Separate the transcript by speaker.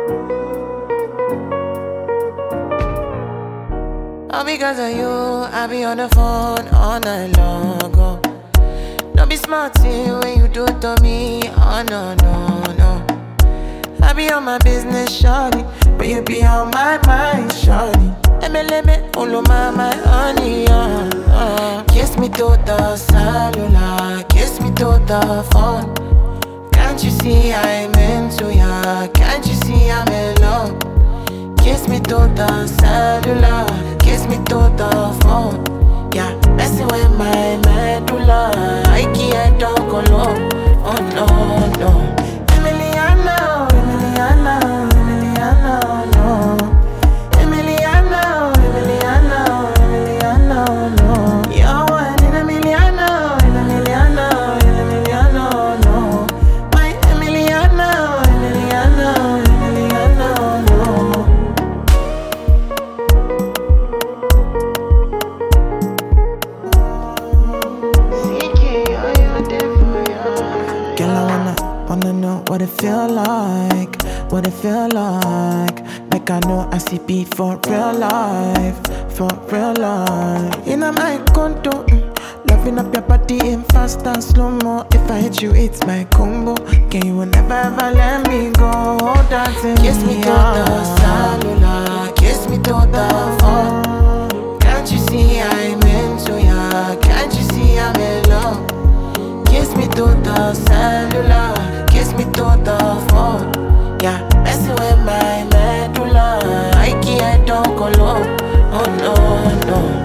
Speaker 1: All because of you, I be on the phone all night long. Oh. Don't be smart when you do it to me. Oh no, no, no. I be on my business, shawty, but you be on my mind, shawty. MLM, all of my honey, Kiss me to the cellular, kiss me to the phone. Can't you see I'm into ya? Can't you see I'm in love? Kiss me to the cellular, kiss me to the phone. Yeah, messing with my medulla. I can't talk alone. Oh no, no. Emiliano, Emiliano, Emiliano, no. Emiliano, Emiliano, Emiliano, no. You're one in a milliano, in a milliano, in a milliano, no. My Emiliano, Emiliano, Emiliano, no. Girl, I wanna know what it feel like, what it feel like. Make I know I see beat for real life, for real life. In my condo, loving up your body in fast and slow-mo. If I hit you, it's my combo. Can you never ever let me go? Dancing kiss me to the cellular, kiss me to the phone. Can't you see I'm into ya? Can't you see I'm in love? Kiss me to the cellular, kiss me to the phone. Yeah, messing with my medulla. I can't talk alone. Oh no, no.